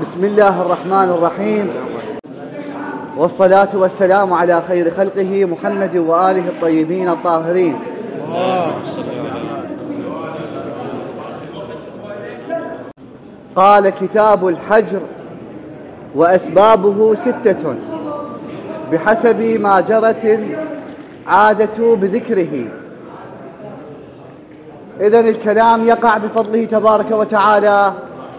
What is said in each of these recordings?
بسم الله الرحمن الرحيم، والصلاة والسلام على خير خلقه محمد وآله الطيبين الطاهرين. قال: كتاب الحجر وأسبابه 6 بحسب ما جرت العادة بذكره. إذن الكلام يقع بفضله تبارك وتعالى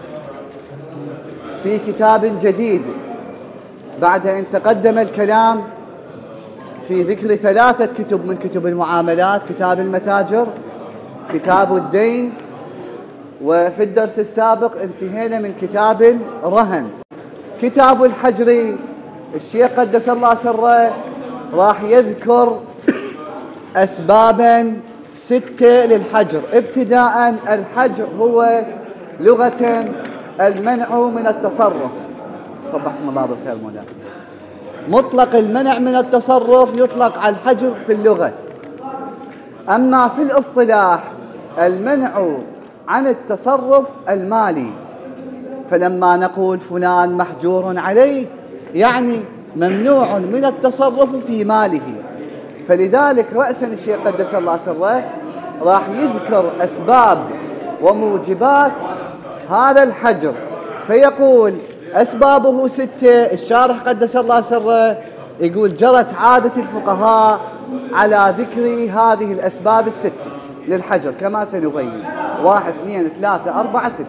في كتاب جديد بعد أن تقدم الكلام في ذكر 3 كتب من كتب المعاملات: كتاب المتاجر، كتاب الدين، وفي الدرس السابق انتهينا من كتاب الرهن. كتاب الحجر الشيخ قدس الله سره راح يذكر أسبابا 6 للحجر. ابتداء، الحجر هو لغة المنع من التصرف. صبحكم الله بالخير مولانا. مطلق المنع من التصرف يطلق على الحجر في اللغة. أما في الاصطلاح المنع عن التصرف المالي، فلما نقول فلان محجور عليه يعني ممنوع من التصرف في ماله. فلذلك رأسا الشيخ قدس الله سره راح يذكر أسباب وموجبات هذا الحجر، فيقول أسبابه 6. الشارح قدس الله سره يقول: جرت عادة الفقهاء على ذكر هذه الأسباب 6 للحجر كما سنبين: 1 2 3 4 6.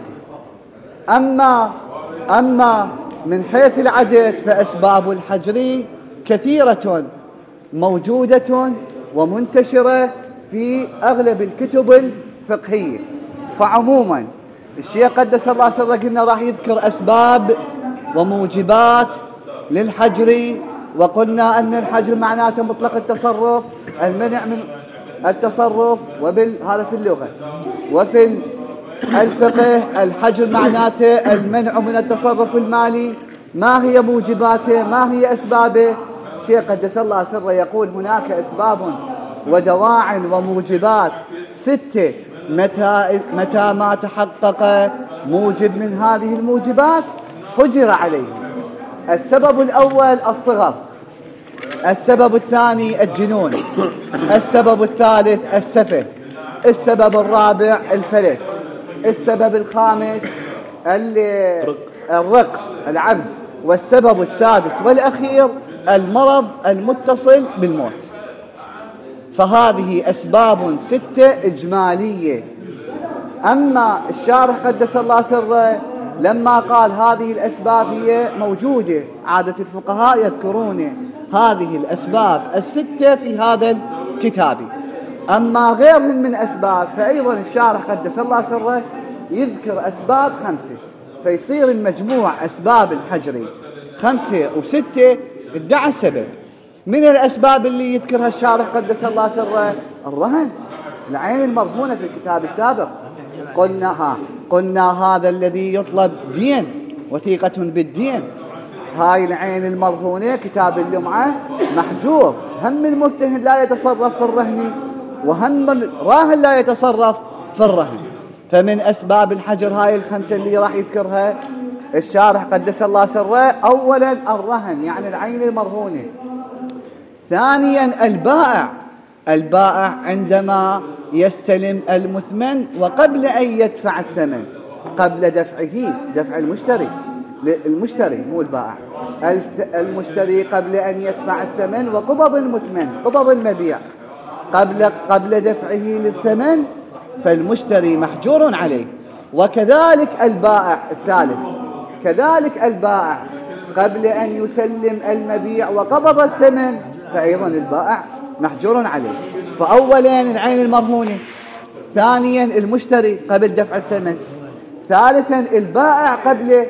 أما من حيث العدد فأسباب الحجر كثيرة موجودة ومنتشرة في أغلب الكتب الفقهية. فعموما الشيخ قدس الله سره قلنا راح يذكر أسباب وموجبات للحجر، وقلنا أن الحجر معناته مطلق التصرف، المنع من التصرف، هذا في اللغة. وفي الفقه الحجر معناته المنع من التصرف المالي. ما هي موجباته؟ ما هي أسبابه؟ الشيخ قدس الله سره يقول: هناك أسباب ودواع وموجبات 6. متى ما تحقق موجب من هذه الموجبات حجر عليه. السبب الأول الصغر، السبب الثاني الجنون، السبب الثالث السفه، السبب الرابع الفلس، السبب الخامس الرق العبد، والسبب السادس والأخير المرض المتصل بالموت. فهذه أسباب 6 إجمالية. أما الشارح قدس الله سره لما قال هذه الأسباب هي موجودة، عادة الفقهاء يذكرون هذه الأسباب 6 في هذا الكتاب. أما غيرهم من أسباب فأيضا الشارح قدس الله سره يذكر أسباب 5، فيصير المجموع أسباب الحجر 5 و6 ادعى السبب. من الأسباب اللي يذكرها الشارح قدس الله سره الرهن، العين المرهونة في الكتاب السابق. قلنا هذا الذي يطلب دين، وثيقة بالدين. هاي العين المرهونة كتاب اللمعة محجور. هم المرتهن لا يتصرف في الرهن، وهم الراهن لا يتصرف في الرهن. فمن أسباب الحجر هاي 5 اللي راح يذكرها الشارح قدس الله سره: أولا الرهن يعني العين المرهونة. ثانيا البائع عندما يستلم المثمن وقبل أن يدفع الثمن، قبل دفع المشتري مو البائع، المشتري قبل أن يدفع الثمن وقبض المثمن، قبض المبيع قبل دفعه للثمن، فالمشتري محجور عليه. وكذلك البائع الثالث، كذلك البائع قبل أن يسلم المبيع وقبض الثمن، فأيضا البائع محجور عليه. فأولا العين المرهونة، ثانيا المشتري قبل دفع الثمن، ثالثا البائع قبل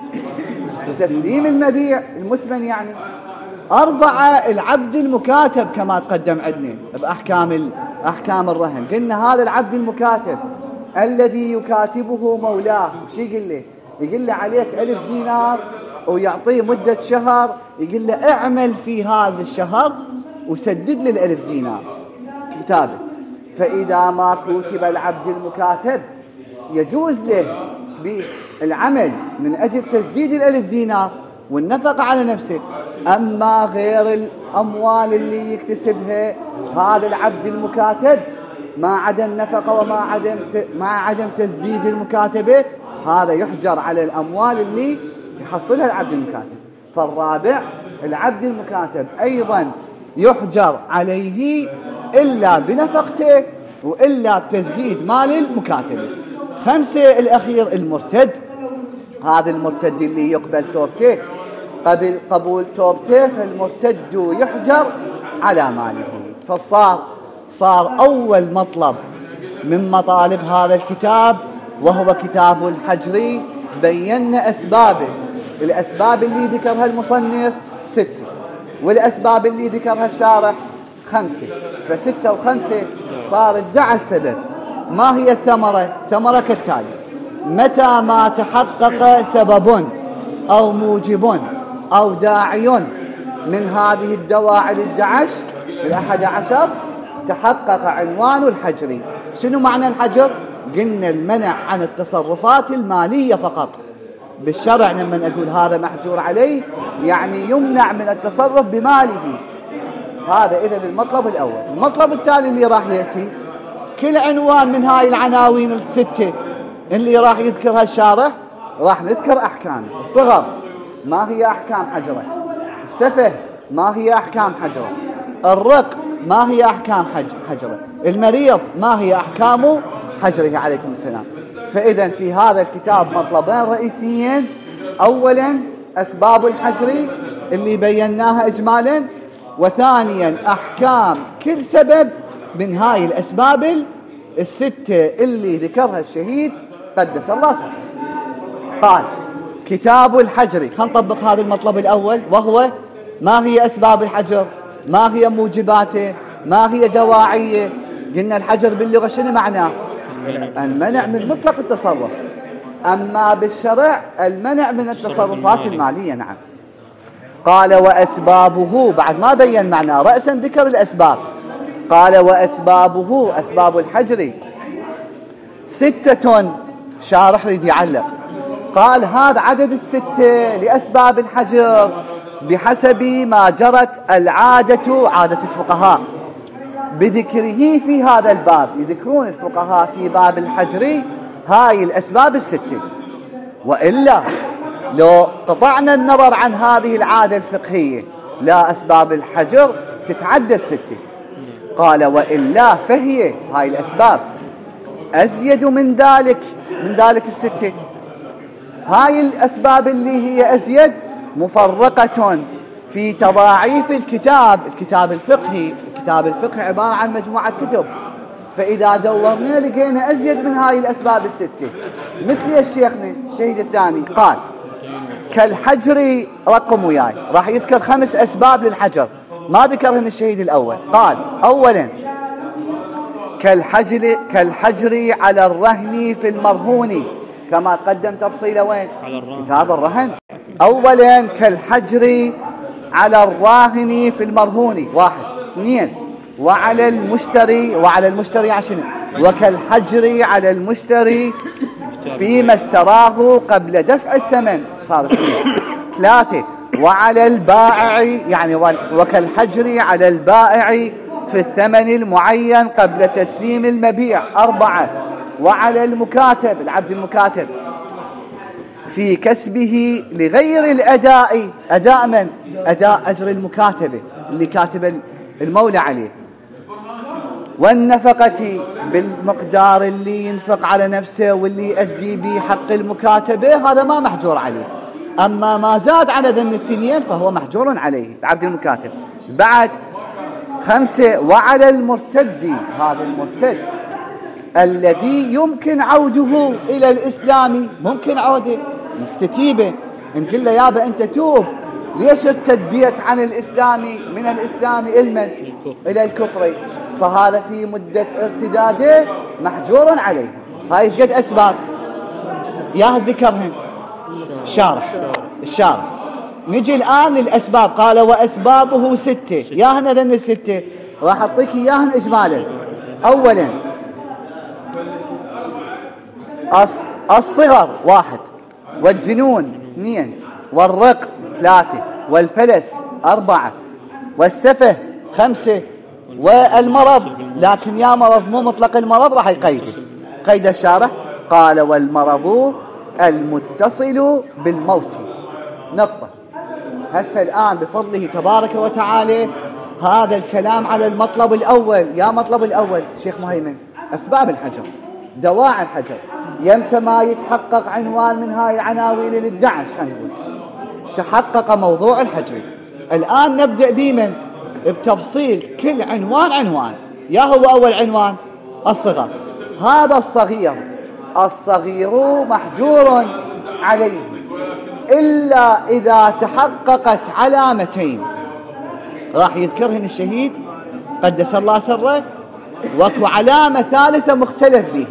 تسليم المبيع المثمن يعني، 4 العبد المكاتب كما تقدم عندنا بأحكام الرهن. قلنا هذا العبد المكاتب الذي يكاتبه مولاه، وش يقول له؟ يقول له عليك 1000 دينار ويعطيه مدة شهر، يقول له اعمل في هذا الشهر وسدد لي 1000 دينار كتابه. فإذا ما كتب العبد المكاتب يجوز له العمل من أجل تسديد ال1000 دينار والنفقة على نفسه. أما غير الأموال اللي يكتسبها هذا العبد المكاتب ما عدا النفقة وما عدم تسديد المكاتبة، هذا يحجر على الأموال اللي يحصلها العبد المكاتب. فالرابع العبد المكاتب أيضا يحجر عليه إلا بنفقته وإلا بتسديد مال المكاتبة. 5 الأخير المرتد. هذا المرتد اللي يقبل توبته، قبل قبول توبته فالمرتد يحجر على ماله. فصار أول مطلب من مطالب هذا الكتاب وهو كتاب الحجر بينا أسبابه. الأسباب اللي ذكرها المصنف 6، والأسباب اللي ذكرها الشارح 5، ف6 و5 صار ادعى السبب. ما هي الثمرة؟ ثمرة كالتالي: متى ما تحقق سبب أو موجب أو داعي من هذه الدواعي 11 تحقق عنوان الحجر. شنو معنى الحجر؟ قلنا المنع عن التصرفات المالية فقط. بالشرع لما نقول هذا محجور عليه يعني يمنع من التصرف بماله. هذا إذن المطلب الأول. المطلب الثاني اللي راح يأتي كل عنوان من هاي العناوين ال6 اللي راح يذكرها الشارح راح نذكر أحكام. الصغر ما هي أحكام حجره، السفه ما هي أحكام حجره، الرق ما هي أحكام حجره، المريض ما هي أحكام حجره عليكم السلام. فإذا في هذا الكتاب مطلبان رئيسيين: أولا أسباب الحجر اللي بيناها إجمالا، وثانيا أحكام كل سبب من هاي الأسباب ال6 اللي ذكرها الشهيد قدس الله سره. قال كتاب الحجر. خلينا نطبق هذا المطلب الأول وهو ما هي أسباب الحجر، ما هي موجباته، ما هي دواعيه. قلنا الحجر باللغة شنو معناه؟ المنع من مطلق التصرف. أما بالشرع المنع من التصرفات المالية. نعم. قال وأسبابه، بعد ما بين معناه رأسا ذكر الأسباب. قال وأسبابه، أسباب الحجر 6. شارح يريد يعلق. قال هذا عدد 6 لأسباب الحجر بحسب ما جرت العادة، عادة الفقهاء بذكره في هذا الباب. يذكرون الفقهاء في باب الحجر هاي الأسباب ال6. وإلا لو قطعنا النظر عن هذه العادة الفقهية لا أسباب الحجر تتعدى 6. قال وإلا فهي هاي الأسباب أزيد من ذلك ال6. هاي الأسباب اللي هي أزيد مفرقة في تضاعيف الكتاب الفقهي. الكتاب الفقهي عبارة عن مجموعة كتب، فإذا دورنا لقينا أزيد من هاي الأسباب ال6. مثل الشيخنا الشهيد الثاني قال كالحجر، رقم وياي راح يذكر 5 أسباب للحجر ما ذكرهن الشهيد الأول. قال أولا كالحجر على الرهن في المرهون، كما قدم تفصيله وين؟ كتاب الرهن. أولا كالحجر على الراهن في المرهون 1. 2 وعلى المشتري عشان وكالحجر على المشتري فيما اشتراه قبل دفع الثمن صار 2. 3 وعلى البائع، يعني وكالحجر على البائع في الثمن المعين قبل تسليم المبيع 4 وعلى المكاتب، العبد المكاتب في كسبه لغير الأداء. أداء من؟ أداء أجر المكاتبة اللي كاتب المولى عليه، والنفقة بالمقدار اللي ينفق على نفسه واللي يؤدي به حق المكاتبة، هذا ما محجور عليه. أما ما زاد على ذن الثنين فهو محجور عليه العبد المكاتب. بعد 5 وعلى المرتد، هذا المرتد الذي يمكن عوده إلى الإسلام، ممكن عوده مستتيبة. إن قل له يابا أنت توب، ليش ارتديت عن الإسلام من الإسلام إلى الكفر؟ فهذا في مدة ارتداده محجور عليه. هاي ايش قد أسباب يا ذكرهن الشارع. نجي الآن للأسباب. قال وأسبابه 6. ياهن ذن ال6 راح أعطيك إياهن إجمالا. أولا الصغر 1. والجنون 2 والرق 3 والفلس 4 والسفه 5 والمرض. لكن يا مرض مو مطلق المرض، راح يقيده، قيد الشارح قال والمرض المتصل بالموت. نقطة. هسه الآن بفضله تبارك وتعالى هذا الكلام على المطلب الأول. يا مطلب الأول شيخ مهيمن، أسباب الحجر، دواعي الحجر، يمتى ما يتحقق عنوان من هاي العناوين ال11 هنقول تحقق موضوع الحجر. الآن نبدأ بمن بتفصيل كل عنوان. يا هو أول عنوان الصغر. هذا الصغير محجور عليه إلا إذا تحققت علامتين راح يذكرهن الشهيد قدس الله سره، وكو علامة ثالثة مختلف به.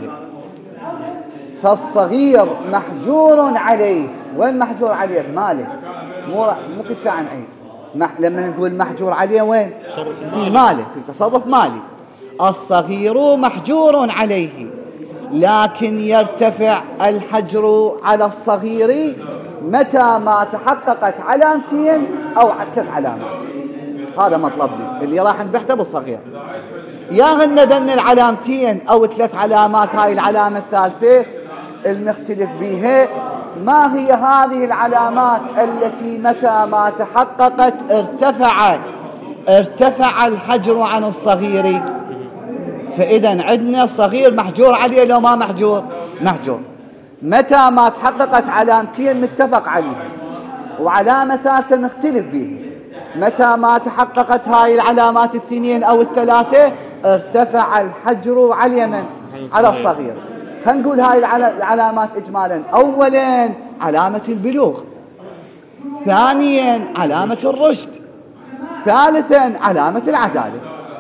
فالصغير محجور عليه. وين محجور عليه؟ ماله، مو كل ساعة نعيد. لما نقول محجور عليه وين؟ في ماله، في تصرف مالي. الصغير محجور عليه، لكن يرتفع الحجر على الصغير متى ما تحققت علامتين أو 3 علامات. هذا مطلبنا اللي راح نبحثه بالصغير. يا هندن العلامتين أو 3 علامات. هاي العلامة الثالثة المختلف بها ما هي هذه العلامات التي متى ما تحققت ارتفع الحجر عن الصغير. فإذا عندنا الصغير محجور عليه لو ما محجور؟ محجور. متى ما تحققت علامتين متفق عليه وعلامة ثالثة مختلف به. متى ما تحققت هاي العلامات 2 أو 3 ارتفع الحجر على اليمن على الصغير. هنقول هاي العلامات إجمالا. أولا علامة البلوغ، ثانيا علامة الرشد، ثالثا علامة العدالة.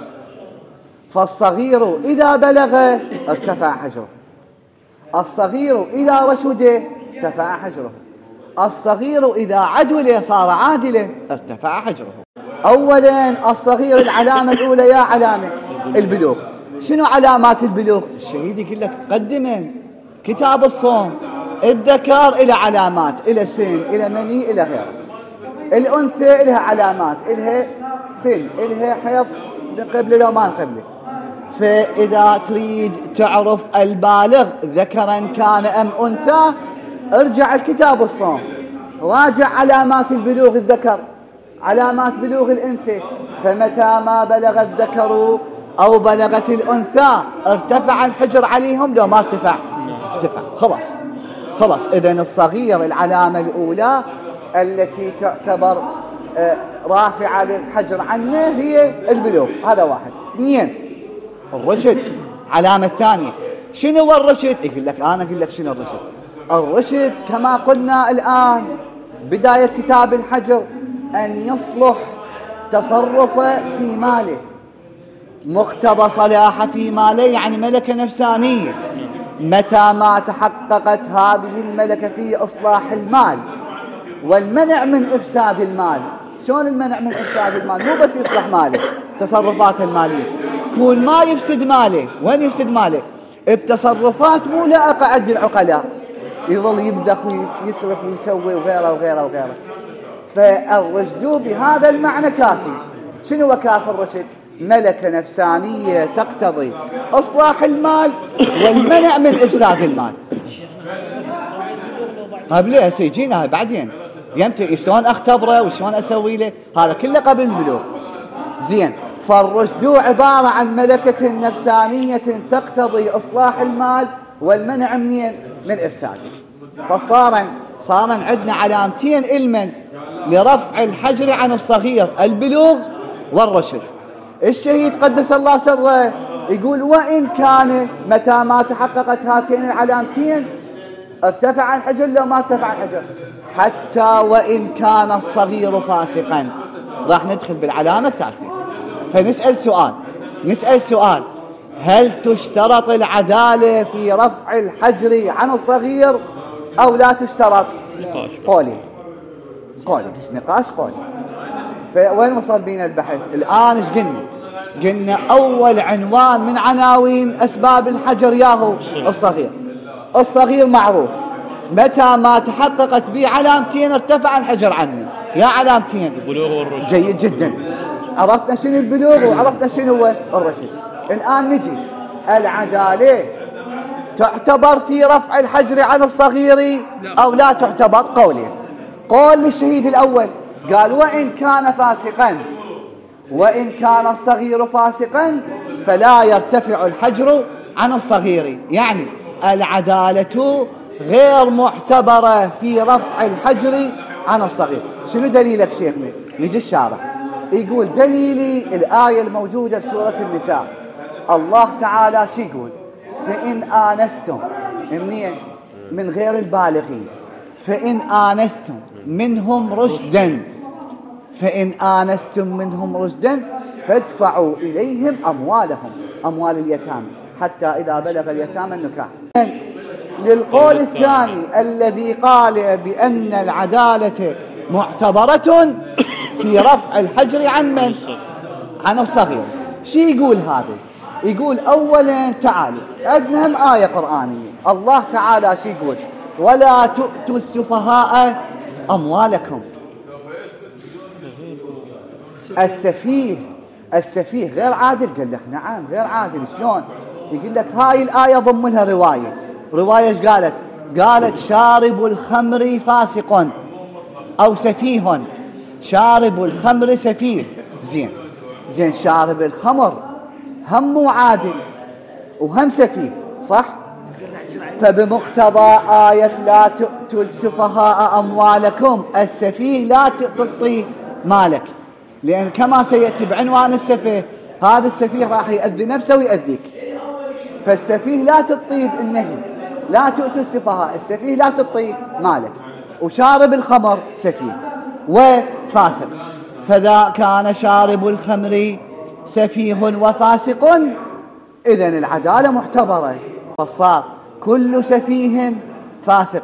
فالصغير إذا بلغ ارتفع حجره، الصغير إذا رشد ارتفع حجره، الصغير إذا عدل صار عادلا ارتفع حجره. أولا الصغير العلامة الأولى يا علامة البلوغ. شنو علامات البلوغ؟ الشهيد يقول لك قدمه كتاب الصوم. الذكر إلى علامات، إلى سن، إلى مني، إلى غيره. الأنثى إلها علامات، إلها سن، إلها حيض قبل لو ما قبله. فإذا تريد تعرف البالغ ذكرا كان أم أنثى ارجع الكتاب الصوم، راجع علامات البلوغ الذكر، علامات بلوغ الأنثى. فمتى ما بلغ الذكر أو بلغت الأنثى ارتفع الحجر عليهم لو ما ارتفع خلاص. إذن الصغير العلامة الأولى التي تعتبر رافعة للحجر عنه هي البلوغ. هذا واحد. 2 الرشد، علامة الثانية. شنو هو الرشد؟ يقول لك أنا أقول لك شنو الرشد. الرشد كما قلنا الآن بداية كتاب الحجر أن يصلح تصرفه في ماله، مقتضى صلاحه في ماله يعني ملكة نفسانية. متى ما تحققت هذه الملكة في إصلاح المال والمنع من إفساد المال. شلون المنع من إفساد المال؟ مو بس يصلح ماله، تصرفاته المالية، كون ما يفسد ماله. وين يفسد ماله؟ بتصرفات مو لائقة عند العقلاء، يظل يبدخ ويسرف ويسوي وغيره. فالرشد بهذا المعنى كافي. شنو هو كافي الرشد؟ ملكة نفسانية تقتضي إصلاح المال والمنع من إفساد المال. قبل سيجينا بعدين يمتى شلون أختبره وشلون أسوي له، هذا كله قبل البلوغ. زين. فالرشد عبارة عن ملكة نفسانية تقتضي إصلاح المال والمنع من إفساده. فصار عندنا علامتين علما لرفع الحجر عن الصغير: البلوغ والرشد. الشهيد قدس الله سره يقول وإن كان متى ما تحققت هاتين العلامتين ارتفع الحجر لو ما ارتفع الحجر، حتى وإن كان الصغير فاسقا. راح ندخل بالعلامة الثالثة. فنسأل سؤال: هل تشترط العدالة في رفع الحجر عن الصغير أو لا تشترط؟ قولي نقاش قولي. فوين وصل بينا البحث الآن؟ ايش قلنا أول عنوان من عناوين أسباب الحجر ياهو الصغير معروف. متى ما تحققت به علامتين ارتفع الحجر عنه. يا علامتين البلوغ والرشد. جيد جدا، عرفنا شنو البلوغ وعرفنا شنو هو الرشد. الآن نجي العدالة تعتبر في رفع الحجر عن الصغير أو لا تعتبر؟ قولين. قول للشهيد الأول قال وإن كان فاسقا، وإن كان الصغير فاسقا فلا يرتفع الحجر عن الصغير، يعني العدالة غير معتبرة في رفع الحجر عن الصغير. شنو دليلك شيخنا؟ يجي الشارع يقول دليلي الآية الموجودة بسورة النساء. الله تعالى شو يقول؟ فإن آنستم من غير البالغين، فإن آنستم منهم رشدا، فإن آنستم منهم رشدا فادفعوا إليهم أموالهم، أموال اليتامى حتى إذا بلغ اليتامى النكاح. للقول الثاني الذي قال بأن العدالة معتبرة في رفع الحجر عن من؟ عن الصغير. شو يقول هذا؟ يقول أولا تعالوا عندنا هم آية قرآنية، الله تعالى شو يقول؟ ولا تؤتوا السفهاء أموالكم. السفيه غير عادل. قال لك نعم غير عادل. شلون؟ يقول لك هاي الآية ضم لها رواية ايش قالت؟ قالت شارب الخمر فاسق أو سفيه. شارب الخمر سفيه. زين شارب الخمر هم مو عادل وهم سفيه، صح؟ فبمقتضى آية لا تؤتوا السفهاء أموالكم، السفيه لا تعطيه مالك، لأن كما سيأتي بعنوان السفيه، هذا السفيه راح يؤذي نفسه ويؤذيك. فالسفيه لا تعطيه النهي، لا تؤتوا السفهاء، السفيه لا تعطيه مالك. وشارب الخمر سفيه وفاسق، فذا كان شارب الخمر سفيه وفاسق إذن العدالة معتبرة، فصار كل سفيه فاسق،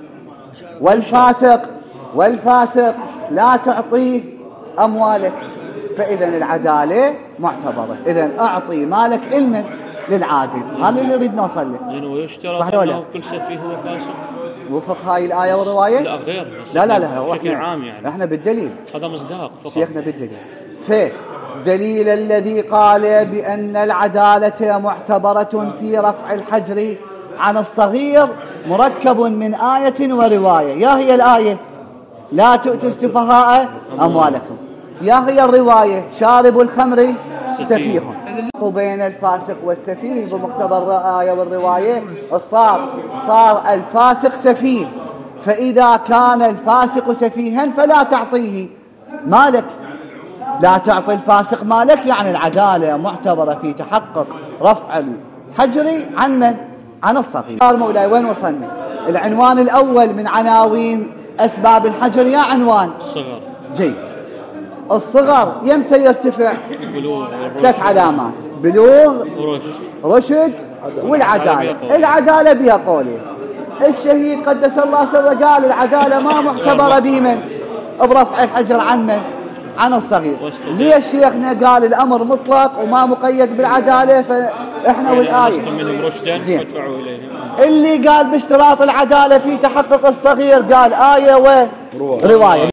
والفاسق لا تعطيه أموالك، فإذن العدالة معتبرة. إذن أعطي مالك علما للعادل. هذا اللي نريد نوصل له. ويشترط أنه كل سفيه هو فاسق وفق هاي الآية والرواية؟ لا غير. لا هو بشكل عام يعني. احنا بالدليل. هذا مصداق فقط. شيخنا بالدليل. فدليل الذي قال بأن العدالة معتبرة في رفع الحجر عن الصغير مركب من آية ورواية. يا هي الآية لا تؤتوا السفهاء أموالكم، يا هي الرواية شارب الخمر سفيه. وبين الفاسق والسفيه بمقتضى الآية والرواية صار الفاسق سفيه، فإذا كان الفاسق سفيها فلا تعطيه مالك، لا تعطي الفاسق مالك، يعني العدالة معتبرة في تحقق رفع الحجر عن من؟ عن الصغير. مولاي وين وصلنا؟ العنوان الأول من عناوين أسباب الحجر يا عنوان الصغر. جيد. الصغر يمتى يرتفع؟ ثلاث علامات: بلوغ، رشد، والعدالة. العدالة بها قولين. الشهيد قدس الله سره قال العدالة ما معتبرة بمن؟ برفع الحجر عن من؟ عن الصغير. ليش شيخنا قال الأمر مطلق وما مقيد بالعدالة؟ فإحنا والآية زين. اللي قال باشتراط العدالة في تحقق الصغير قال آية ورواية.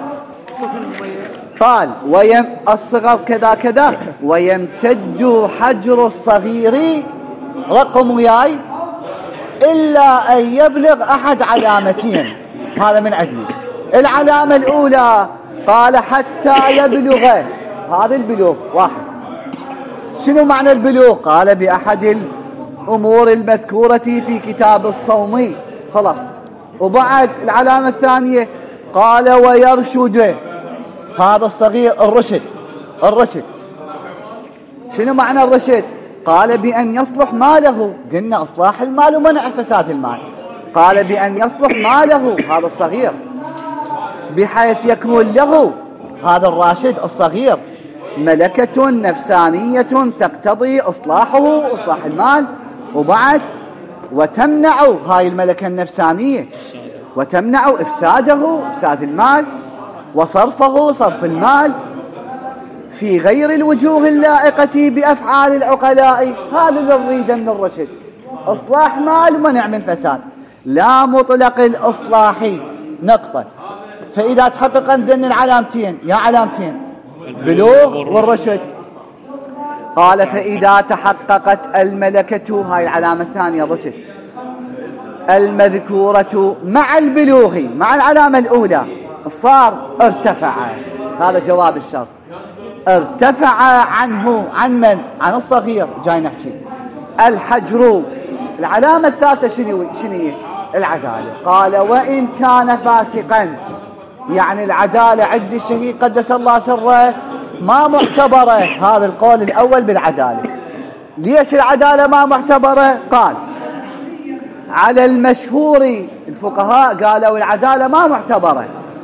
قال الصغر كذا ويمتد حجر الصغير رقم وياي إلا أن يبلغ أحد علامتين. هذا من عندنا. العلامة الأولى قال حتى يبلغ، هذا البلوغ واحد. شنو معنى البلوغ؟ قال بأحد الأمور المذكورة في كتاب الصوم، خلاص. وبعد العلامة الثانية قال ويرشد، هذا الصغير الرشد. شنو معنى الرشد؟ قال بأن يصلح ماله، قلنا إصلاح المال ومنع فساد المال. قال بأن يصلح ماله هذا الصغير بحيث يكون له، هذا الراشد الصغير، ملكة نفسانية تقتضي إصلاحه، إصلاح المال. وبعد وتمنع هاي الملكة النفسانية وتمنع إفساد المال وصرفه، صرف المال في غير الوجوه اللائقة بأفعال العقلاء. هذا اللي نريده من الرشد، إصلاح مال ومنع من فساد. لا مطلق الإصلاحي نقطة. فإذا تحقق عندنا العلامتين، يا علامتين بلوغ والرشد. قال فإذا تحققت الملكة، هاي العلامة الثانية الرشد، المذكورة مع البلوغ مع العلامة الأولى، صار ارتفع. هذا جواب الشرط. ارتفع عنه، عن من؟ عن الصغير. جاي نحكي الحجر. العلامة الثالثة شنو هي؟ العدالة. قال وإن كان فاسقا، يعني العدالة عند الشهيد قدس الله سره ما معتبرة. هذا القول الأول بالعدالة. ليش العدالة ما معتبرة؟ قال على المشهور، الفقهاء قالوا العدالة ما معتبرة.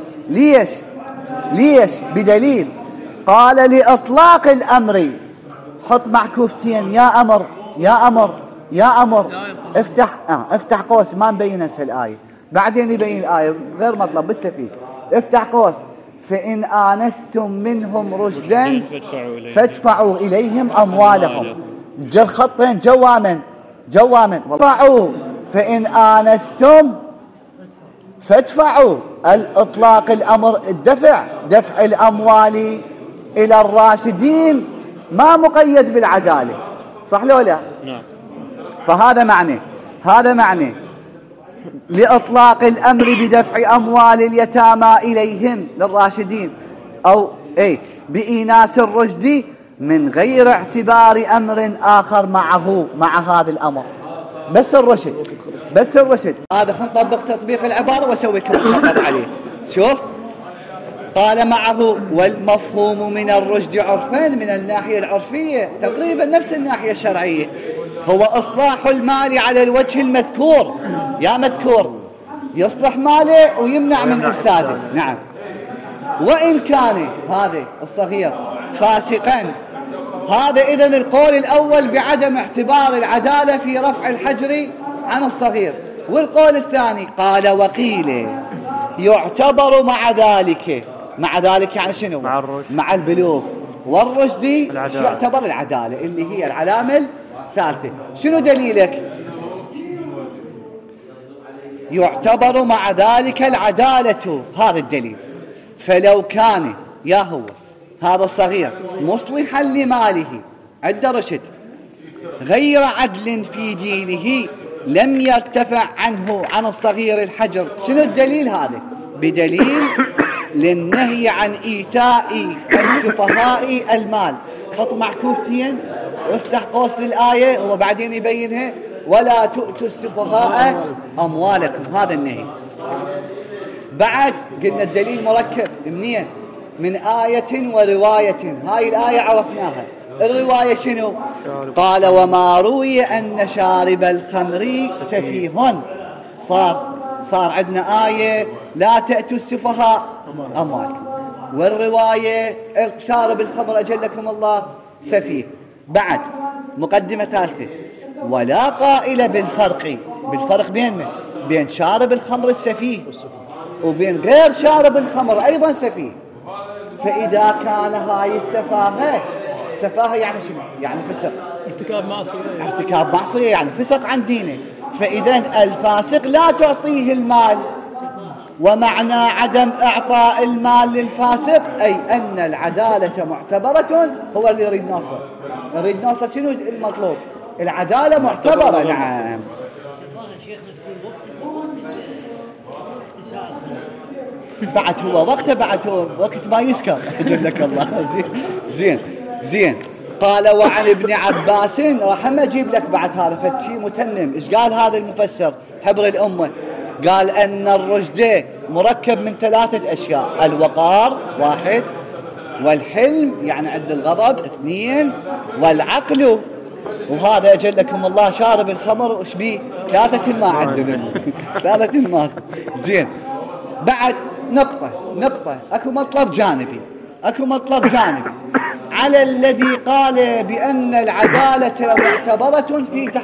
ليش؟ بدليل. قال لإطلاق الأمر. حط معكوفتين، يا أمر يا أمر يا أمر. افتح قوس، ما نبين هسه الآية، بعدين يبين الآية غير مطلب بالسفيه. افتح قوس فإن آنستم منهم رشدا فادفعوا إليهم أموالهم. جر خطين جواما فادفعوا. فإن آنستم فادفعوا. الإطلاق الأمر دفع الأموال إلى الراشدين، ما مقيد بالعدالة. صح لو لا؟ نعم. فهذا معنى لإطلاق الأمر بدفع أموال اليتامى إليهم للراشدين، أو بإيناس الرشد من غير اعتبار أمر آخر مع هذا الأمر. بس الرشد. هذا نطبق تطبيق العبارة واسوي كم عليه. شوف، قال معه والمفهوم من الرشد عرفين، من الناحية العرفية تقريبا نفس الناحية الشرعية، هو إصلاح المال على الوجه المذكور. يا مذكور يصلح ماله ويمنع من إفساده. نعم. وإن كان هذا الصغير فاسقا، هذا إذن القول الأول بعدم اعتبار العدالة في رفع الحجر عن الصغير. والقول الثاني قال وقيل يعتبر مع ذلك يعني شنو؟ مع البلوغ والرشد يعتبر العدالة اللي هي العلامة الثالثة. شنو دليلك؟ يعتبر مع ذلك العدالة، هذا الدليل. فلو كان هو هذا الصغير مصلحا لماله عند رشد غير عدل في دينه لم يرتفع عنه عن الصغير الحجر. شنو الدليل هذا؟ بدليل للنهي عن إيتاء السفهاء المال. حط معكوفتين وافتح قوس للآية وبعدين يبينها ولا تؤتوا السفهاء أموالكم. هذا النهي. بعد قلنا الدليل مركب منين؟ من آية ورواية. هاي الآية عرفناها. الرواية شنو؟ قال وما روي أن شارب الخمر سفيه. صار عندنا آية لا تأتوا السفهاء أموالكم، والرواية شارب الخمر أجلكم الله سفيه. بعد مقدمة ثالثة ولا قائل بالفرق بين شارب الخمر السفيه وبين غير شارب الخمر أيضا سفيه. فإذا كان هاي السفاهة يعني شنو؟ يعني فسق، ارتكاب معصية يعني فسق عن دينه. فإذا الفاسق لا تعطيه المال. ومعنى عدم إعطاء المال للفاسق أي أن العدالة معتبرة. هو اللي يريد نوصل شنو المطلوب؟ العدالة معتبرة. نعم. بعد هو وقت ما يسكر. جزاك الله. زين. قال وعن ابن عباس، راح اجيب لك بعد هذا فتشي متمم. ايش قال هذا المفسر حبر الأمة؟ قال أن الرشد مركب من 3 أشياء: الوقار 1، والحلم يعني عند الغضب 2، والعقل. وهذا أجلكم الله شارب الخمر وش بيه 3 الماء عندنا. 3 الماء. زين. بعد نقطة أكو مطلب جانبي على الذي قال بأن العدالة معتبرة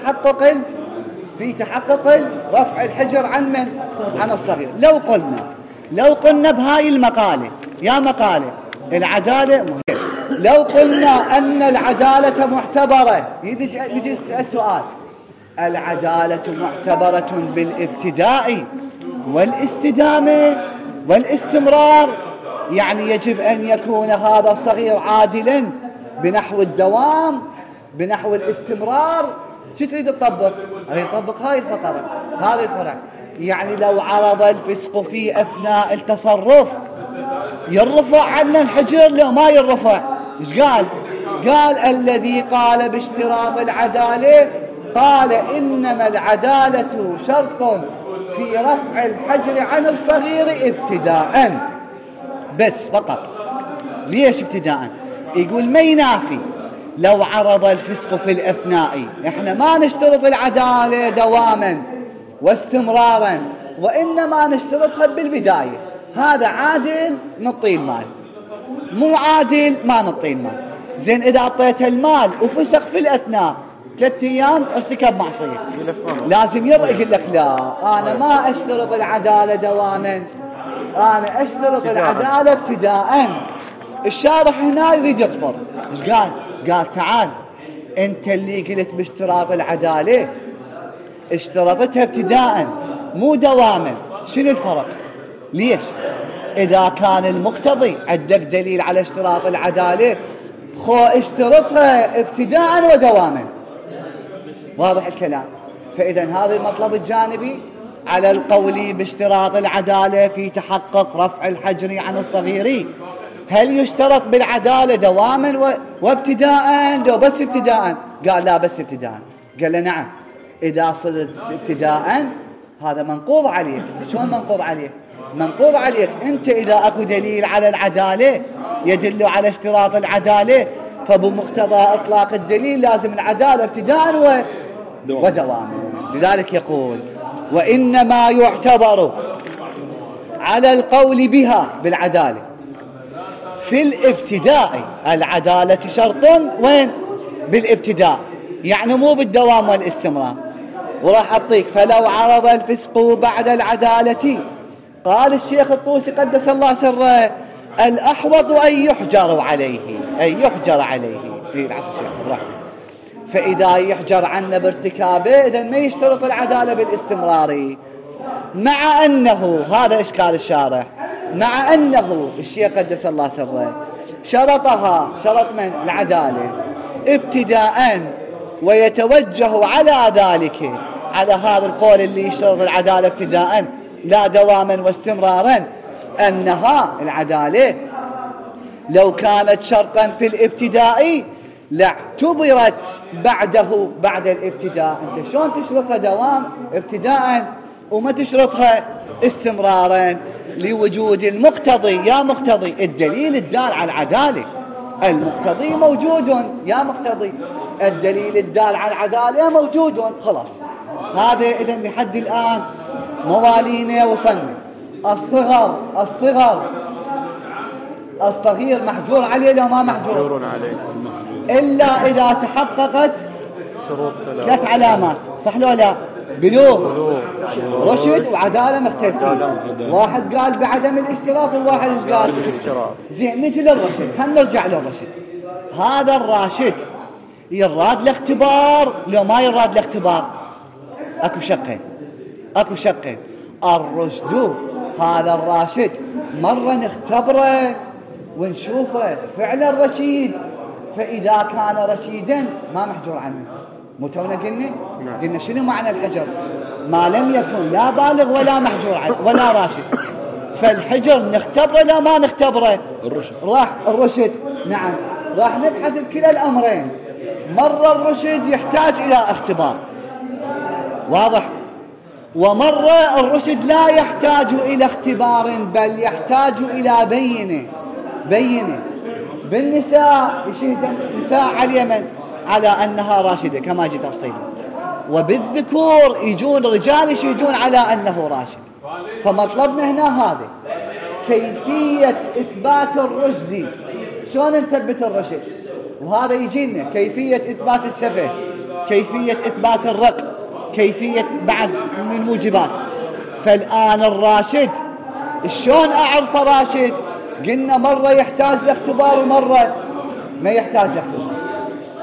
في تحقق رفع الحجر عن من؟ عن الصغير. لو قلنا بهاي المقالة، يا مقالة العدالة مهمة، لو قلنا أن العدالة معتبرة، يجي السؤال العدالة معتبرة بالابتداء والاستدامة والاستمرار، يعني يجب أن يكون هذا الصغير عادلا بنحو الدوام بنحو الاستمرار. شو تريد تطبق؟ أريد أطبق هاي الفقرة، هذا الفرع. يعني لو عرض الفسق في أثناء التصرف يرفع عنا الحجر لو ما يرفع. إيش قال؟ قال الذي قال باشتراط العدالة قال إنما العدالة شرط في رفع الحجر عن الصغير ابتداء، بس فقط. ليش ابتداء؟ يقول ما ينافي لو عرض الفسق في الأثناء، احنا ما نشترط العدالة دواما واستمرارا، وإنما نشترطها بالبداية. هذا عادل نعطيه المال، مو عادل ما نعطيه المال. زين إذا أعطيته المال وفسق في الأثناء 3 أيام ارتكب معصية، لازم يقول لك لا أنا ما أشترط العدالة دواما، أنا أشترط العدالة ابتداء. الشارح هنا يريد يطفر. إيش قال؟ قال تعال أنت اللي قلت باشتراط العدالة اشترطتها ابتداء مو دواما، شنو الفرق؟ ليش؟ إذا كان المقتضي عندك دليل على اشتراط العدالة خو اشترطها ابتداء ودواما. واضح الكلام؟ فإذا هذا المطلب الجانبي على القول باشتراط العدالة في تحقق رفع الحجر عن الصغير. هل يشترط بالعدالة دواما وابتداء لو بس ابتداء؟ قال لا بس ابتداء. قال له نعم إذا صدت ابتداء هذا منقوض عليك. شلون منقوض عليك؟ منقوض عليك أنت إذا أكو دليل على العدالة يدل على اشتراط العدالة، فبمقتضى إطلاق الدليل لازم العدالة ابتداء ودواما. لذلك يقول وإنما يعتبر على القول بها بالعدالة في الابتداء. العدالة شرط وين؟ بالابتداء، يعني مو بالدوام والاستمرار. وراح أعطيك فلو عرض الفسق بعد العدالة، قال الشيخ الطوسي قدس الله سره الأحوط أن يحجر عليه، أن يحجر عليه في العفو الشيخ. فإذا يحجر عنا بارتكابه إذن ما يشترط العدالة بالاستمرار، مع أنه هذا إشكال الشارح، مع أنه الشيخ قدس الله سره شرطها شرط من العدالة ابتداء، ويتوجه على ذلك على هذا القول اللي يشترط العدالة ابتداء لا دواما واستمرارا، أنها العدالة لو كانت شرطا في الابتداء لاعتبرت بعده بعد الابتداء. انت شلون تشرطها دوام ابتداء وما تشرطها استمرارا؟ لوجود المقتضي. يا مقتضي الدليل الدال على العدالة، المقتضي موجود يا مقتضي، الدليل الدال على العدالة موجود. خلاص هذا إذا لحد الآن موالينا وصلنا. الصغير محجور عليه لو ما محجور عليه إلا إذا تحققت شروط 3 علامات، صح لو لا؟ بلوغ رشد وعدالة مختلفين. واحد قال بعدم الاشتراط وواحد ايش قال؟ زين مثل الرشد، خلينا نرجع للرشد. هذا الراشد يراد لاختبار لو ما يراد لاختبار؟ اكو شقين. الرشد هذا الراشد مرة نختبره ونشوفه فعلا رشيد، فإذا كان رشيدا ما محجور عنه. مو تونا قلنا شنو معنى الحجر؟ ما لم يكن لا بالغ ولا محجور عنه ولا راشد. فالحجر نختبره لا ما نختبره؟ الرشد نعم. راح نبحث بكلا الأمرين. مرة الرشد يحتاج إلى اختبار واضح، ومرة الرشد لا يحتاج إلى اختبار بل يحتاج إلى بينة. بالنساء يشهد نساء على اليمن على أنها راشدة كما جاء تفصيلا، وبالذكور يجون رجال يشهدون على أنه راشد. فمطلبنا هنا هذا كيفية إثبات الرشد، شلون نثبت الرشد؟ وهذا يجينا كيفية إثبات السفه، كيفية إثبات الرق، كيفية بعد من الموجبات. فالآن الراشد شلون أعرف راشد؟ قلنا مرة يحتاج لاختبار ومرة ما يحتاج لاختبار.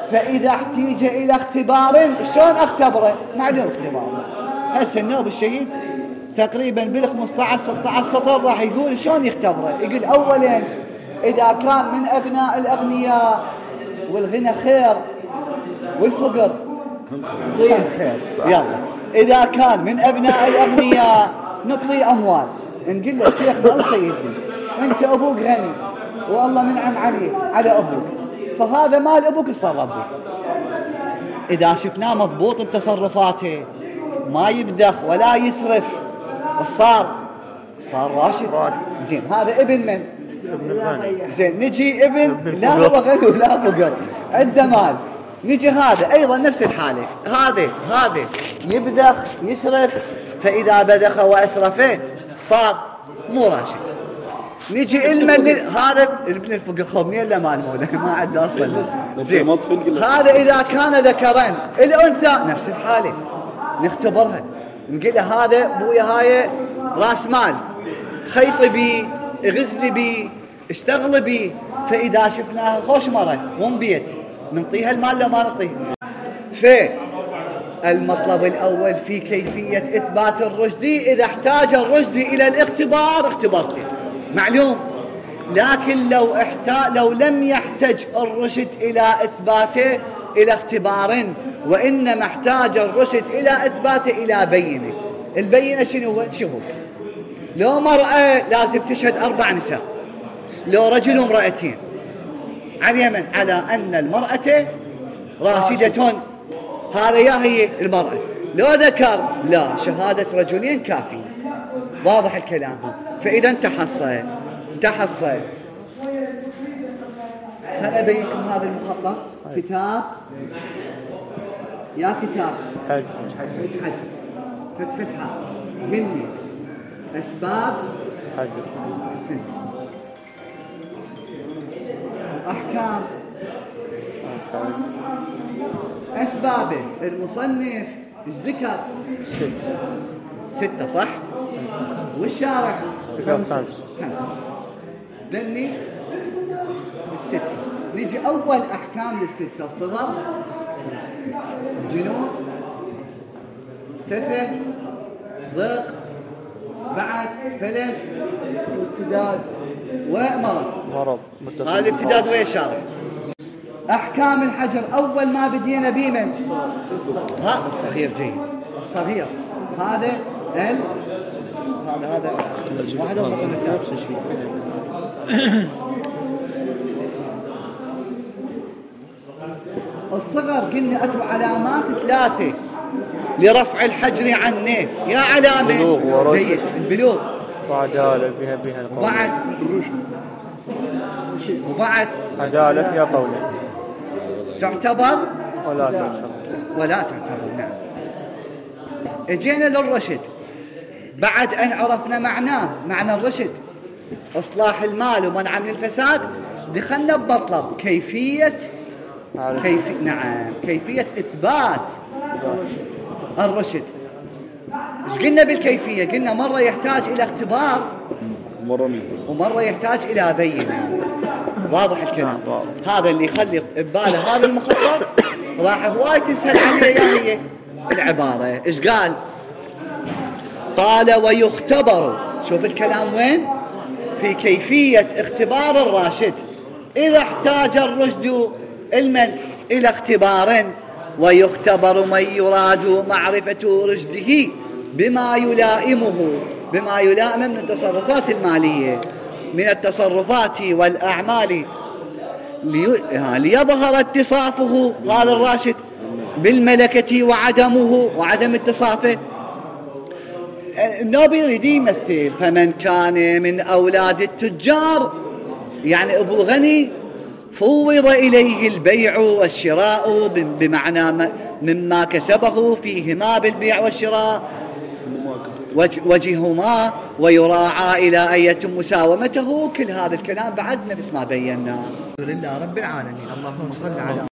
فإذا احتيج إلى اختبار شلون أختبره؟ معلوم اختباره. هسه النوب الشهيد تقريبا بال15 16 سطر راح يقول شلون يختبره. يقول أولا إذا كان من أبناء الأغنياء، والغنى خير والفقر خير، يلا إذا كان من أبناء الأغنياء نعطيه أموال، نقول له شيخ مال سيدي أنت أبوك غني والله منعم عليه على أبوك، فهذا مال أبوك يتصرف به. إذا شفناه مضبوط بتصرفاته، ما يبدخ ولا يسرف، صار راشد. زين هذا ابن من؟ زين نجي ابن لا هو غني ولا فقر، عنده مال، نجي هذا أيضا نفس الحالة، هذا يبدخ يسرف، فإذا بدخ وأسرفه صار مو راشد. نجي هذا ابن الفقر خبني إلا مال موله ما عنده أصلا. زين هذا إذا كان ذكرين، الأنثى نفس الحالة نختبرها، نقول له هذا بويا هاي راس مال، خيط بي اغزل بي اشتغل بي، فإذا شفناها خوش مرة بيت نعطيها المال لا ما نعطيه. فالمطلب الأول في كيفية إثبات الرشد، إذا احتاج الرشد إلى الاختبار اختبرته معلوم، لكن لو لم يحتج الرشد إلى إثباته إلى اختبار، وإنما احتاج الرشد إلى إثباته إلى بينة. البينة شنو هو؟ شهود. لو مرأة لازم تشهد 4 نساء، لو رجل وامرأتين، على أن المرأة راشدة، هذا يا هي المرأة. لو ذكر لا، شهادة رجلين كافية. واضح الكلام؟ فإذا تحصل. هل أبينكم هذا المخطط؟ كتاب حج فتح الحاء قلني أسباب حج أحكام أسبابه. المصنف ايش ذكر؟ 6 صح؟ والشارع 5. لأني 6. نيجي أول أحكام لل6: الصغر، جنون، سفه، ضيق، بعد فلس، ارتداد ومرض. هذا الارتداد ويا الشارع. أحكام الحجر أول ما بدينا به من؟ الصغير. جيد. الصغير هذا هذا واحد وبطن نفس الشيء. الصغر قلنا أكو علامات 3 لرفع الحجر عنه. يا علامة جيد البلوغ، وعدالة بها القول، وبعد عدالة فيها قوله تعتبر ولا تعتبر. نعم. اجينا للرشد بعد أن عرفنا معنى الرشد، إصلاح المال ومنع من الفساد. دخلنا بمطلب كيفية إثبات الرشد. ايش قلنا بالكيفية؟ قلنا مرة يحتاج إلى اختبار ومرة يحتاج إلى بينة. واضح الكلام؟ هذا اللي يخلي بباله هذا المخطط راح هواي تسهل عليه هي العبارة. ايش قال ويختبر. شوف الكلام وين؟ في كيفية اختبار الراشد. إذا احتاج الرشد إلى اختبار، ويختبر من يراد معرفة رشده بما يلائم من التصرفات المالية، من التصرفات والأعمال، ليظهر اتصافه هذا الراشد بالملكة وعدم اتصافه. النوبي يريد يمثل: فمن كان من أولاد التجار، يعني أبو غني، فوض إليه البيع والشراء بمعنى مما كسبه فيهما بالبيع والشراء وجههما، ويراعى إلى أن يتم مساومته. كل هذا الكلام بعدنا بس ما بيناه. الحمد لله رب العالمين. اللهم صل على